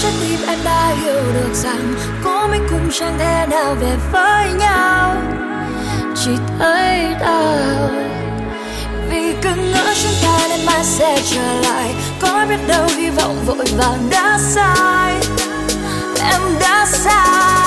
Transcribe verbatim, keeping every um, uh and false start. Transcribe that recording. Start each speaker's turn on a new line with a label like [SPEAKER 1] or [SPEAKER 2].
[SPEAKER 1] trái tim em đã hiểu được rằng có mình cũng chẳng thể nào về với nhau, chỉ thấy đau vì cứ ngỡ chúng ta nên mai sẽ trở lại. Có biết đâu hy vọng vội vàng đã sai, em đã sai.